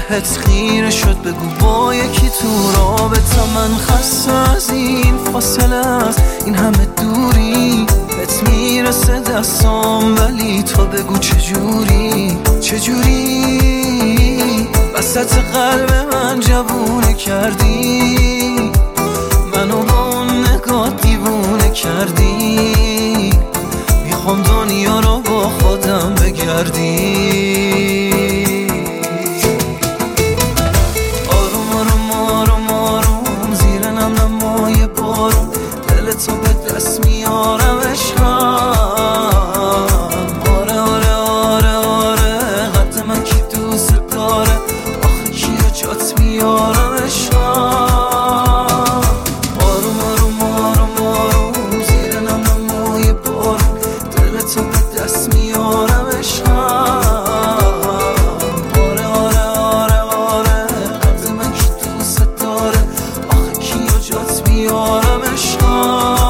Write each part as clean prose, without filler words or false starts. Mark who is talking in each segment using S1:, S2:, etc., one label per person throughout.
S1: بهت خیره شد بگو با یکی تو رابطه. من خسته از این فاصله است، این همه دوری بهت میرسه دستام، ولی تو بگو چجوری وسط قلب من جوونه کردی، منو با اون نگاه دیوونه کردی. میخوام دنیا رو با خودم بگردی. آروم آروم آروم آروم زیر نم نمای بارون، دل تو به دست میارم عشقم. آره آره آره آره قد من کی دوست داره، آخه کیو جات میارم عشقم. آروم آروم آروم آروم زیر نم نمای بارون، دل تو به دست میارم عشقم. آره آره آره آره قد من کی دوست داره، آخه کیو جات میارم عشقم.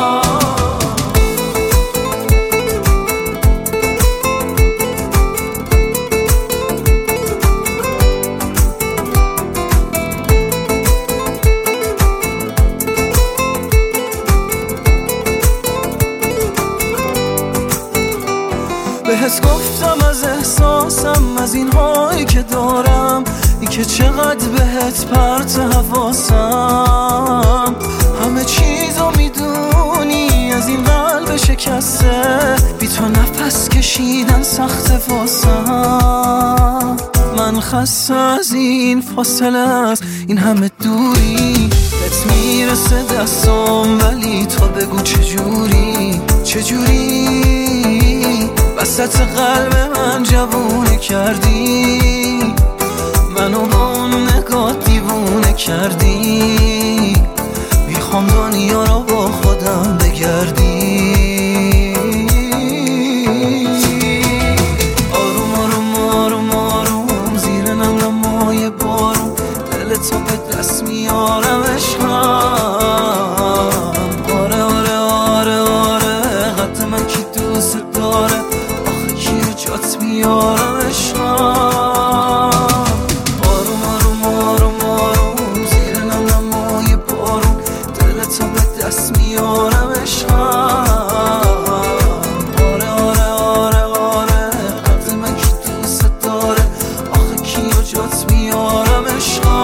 S1: بهت گفتم از احساسم، از این هایی که دارم، این که چقدر بهت پرت حواسم. همه چیزو میدونی از این قلب شکسته، بی تو نفس کشیدن سخت واسم. من خسته از این فاصله است، این همه دوری بهت میرسه دستام، ولی تو بگو چجوری وسط قلب من جوونه کردی، منو با اون نگاه دیوونه کردی. میخوام دنیا رو با خودم بگردی. آروم آروم آروم آروم زیر نم نمای بارون، دل تو به دست میارم عشقم. آره آره آره آره قد من کی دوست داره، آخه کیو جات میارم عشقم. آروم آروم آروم آروم زیر نم نمای بارون، دل تو به دست میارم عشقم. آره آره آره آره قد من کی دوست داره، آخه کیو جات میارم عشقم.